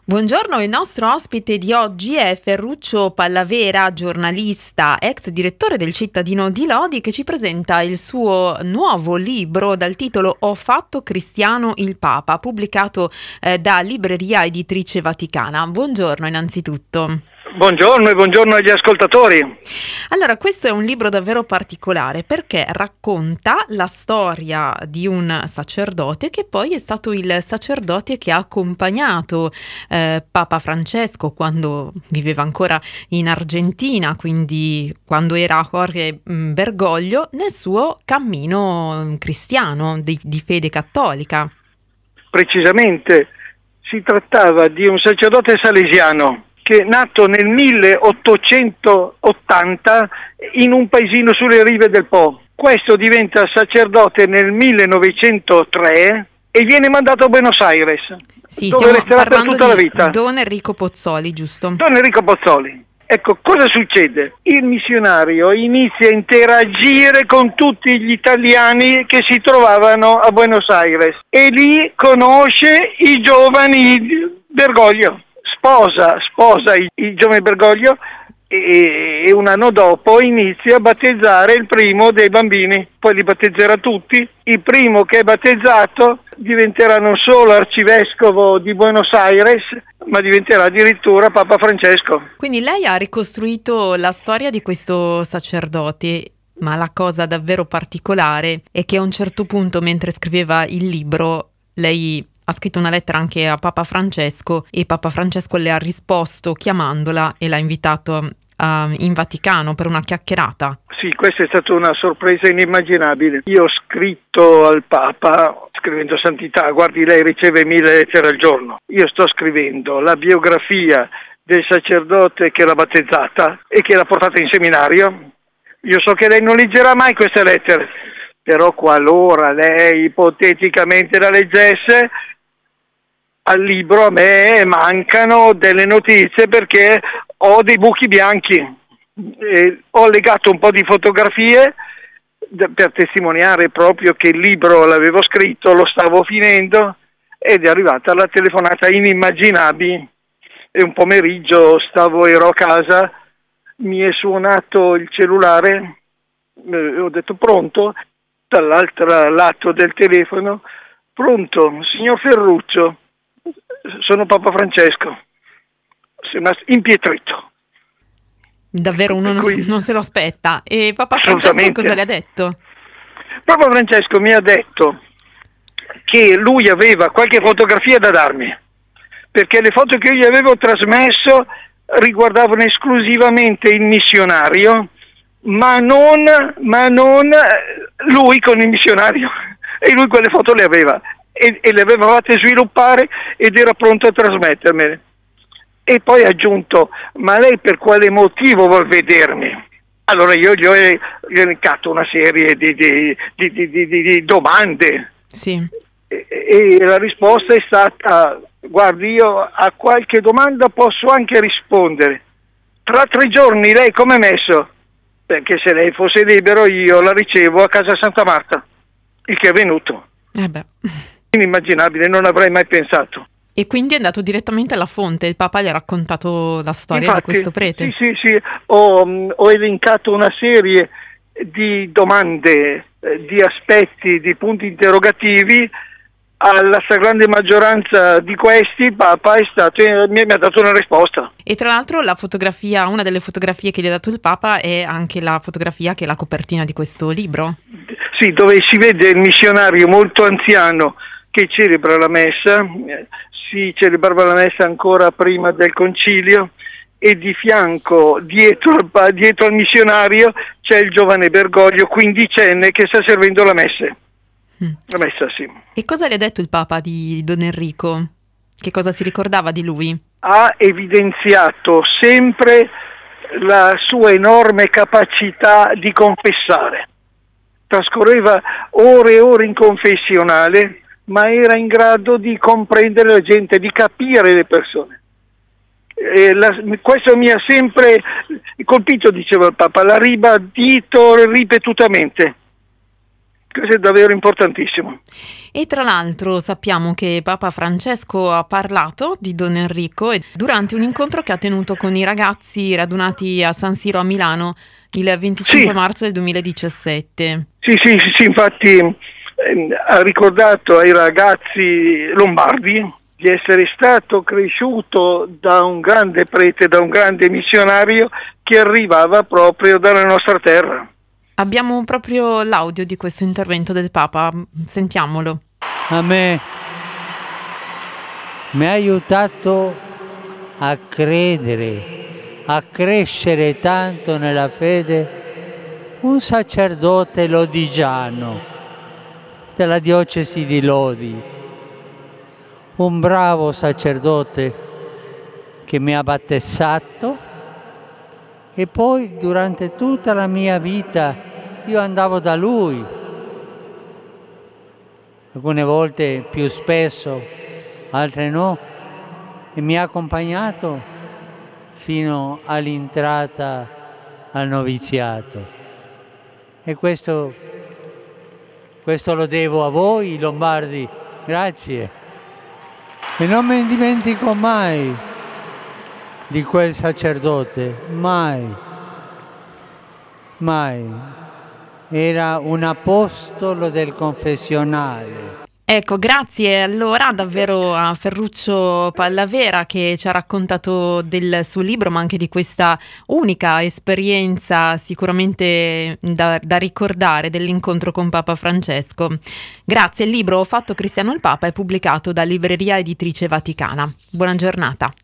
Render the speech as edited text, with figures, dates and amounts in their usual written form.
Buongiorno, il nostro ospite di oggi è Ferruccio Pallavera, giornalista, ex direttore del Cittadino di Lodi, che ci presenta il suo nuovo libro dal titolo Ho fatto cristiano il Papa, pubblicato da Libreria Editrice Vaticana. Buongiorno innanzitutto. Buongiorno e buongiorno agli ascoltatori. Allora, questo è un libro davvero particolare perché racconta la storia di un sacerdote che poi è stato il sacerdote che ha accompagnato Papa Francesco quando viveva ancora in Argentina, quindi quando era Jorge Bergoglio, nel suo cammino cristiano di fede cattolica. Precisamente, si trattava di un sacerdote salesiano che è nato nel 1880 in un paesino sulle rive del Po. Questo diventa sacerdote nel 1903 e viene mandato a Buenos Aires, dove resterà per tutta la vita. Don Enrico Pozzoli, giusto? Don Enrico Pozzoli. Ecco, cosa succede? Il missionario inizia a interagire con tutti gli italiani che si trovavano a Buenos Aires e lì conosce i giovani Bergoglio. Sposa i giovani Bergoglio e un anno dopo inizia a battezzare il primo dei bambini, poi li battezzerà tutti. Il primo che è battezzato diventerà non solo arcivescovo di Buenos Aires, ma diventerà addirittura Papa Francesco. Quindi lei ha ricostruito la storia di questo sacerdote, ma la cosa davvero particolare è che a un certo punto, mentre scriveva il libro, lei ha scritto una lettera anche a Papa Francesco e Papa Francesco le ha risposto chiamandola e l'ha invitato in Vaticano per una chiacchierata. Sì, questa è stata una sorpresa inimmaginabile. Io ho scritto al Papa, scrivendo santità, guardi, lei riceve 1000 lettere al giorno. Io sto scrivendo la biografia del sacerdote che l'ha battezzata e che l'ha portata in seminario. Io so che lei non leggerà mai queste lettere, però qualora lei ipoteticamente la leggesse, al libro a me mancano delle notizie perché ho dei buchi bianchi. Ho legato un po' di fotografie per testimoniare proprio che il libro l'avevo scritto, lo stavo finendo ed è arrivata la telefonata inimmaginabile. E un pomeriggio ero a casa, mi è suonato il cellulare, ho detto pronto, dall'altro lato del telefono, pronto, signor Ferruccio, sono Papa Francesco. Sono rimasto impietrito. Davvero uno non se lo aspetta. E Papa Francesco cosa le ha detto? Papa Francesco mi ha detto che lui aveva qualche fotografia da darmi, perché le foto che io gli avevo trasmesso riguardavano esclusivamente il missionario, ma non lui con il missionario, e lui quelle foto le aveva e le aveva fatte sviluppare ed era pronto a trasmettermele. E poi ha aggiunto, ma lei per quale motivo vuol vedermi? Allora io gli ho elencato una serie di domande. Sì. E la risposta è stata, guardi, io a qualche domanda posso anche rispondere. Tra 3 giorni lei come è messo? Perché se lei fosse libero io la ricevo a casa Santa Marta, il che è avvenuto. Inimmaginabile, non avrei mai pensato. E quindi è andato direttamente alla fonte, il Papa gli ha raccontato la storia. Infatti, di questo prete. Sì, ho elencato una serie di domande, di aspetti, di punti interrogativi. Alla stragrande maggioranza di questi il Papa mi ha dato una risposta. E tra l'altro la fotografia, una delle fotografie che gli ha dato il Papa è anche la fotografia che è la copertina di questo libro. Sì, dove si vede il missionario molto anziano che celebra la messa. Si celebrava la messa ancora prima del concilio e di fianco, dietro al missionario, c'è il giovane Bergoglio, quindicenne, che sta servendo la messa. La messa, sì. E cosa le ha detto il Papa di Don Enrico? Che cosa si ricordava di lui? Ha evidenziato sempre la sua enorme capacità di confessare. Trascorreva ore e ore in confessionale, ma era in grado di comprendere la gente, di capire le persone. Questo mi ha sempre colpito, diceva il Papa, l'ha ribadito ripetutamente. Questo è davvero importantissimo. E tra l'altro sappiamo che Papa Francesco ha parlato di Don Enrico durante un incontro che ha tenuto con i ragazzi radunati a San Siro a Milano il 25 marzo del 2017. Sì, infatti ha ricordato ai ragazzi lombardi di essere stato cresciuto da un grande prete, da un grande missionario che arrivava proprio dalla nostra terra. Abbiamo proprio l'audio di questo intervento del Papa, sentiamolo. A me mi ha aiutato a credere, a crescere tanto nella fede un sacerdote lodigiano della diocesi di Lodi, un bravo sacerdote che mi ha battezzato e poi durante tutta la mia vita io andavo da lui, alcune volte più spesso, altre no, e mi ha accompagnato fino all'entrata al noviziato. E questo lo devo a voi, lombardi, grazie. E non mi dimentico mai di quel sacerdote, mai. Era un apostolo del confessionale. Ecco, grazie allora davvero a Ferruccio Pallavera che ci ha raccontato del suo libro, ma anche di questa unica esperienza sicuramente da ricordare dell'incontro con Papa Francesco. Grazie, il libro Ho fatto cristiano il Papa è pubblicato da Libreria Editrice Vaticana. Buona giornata.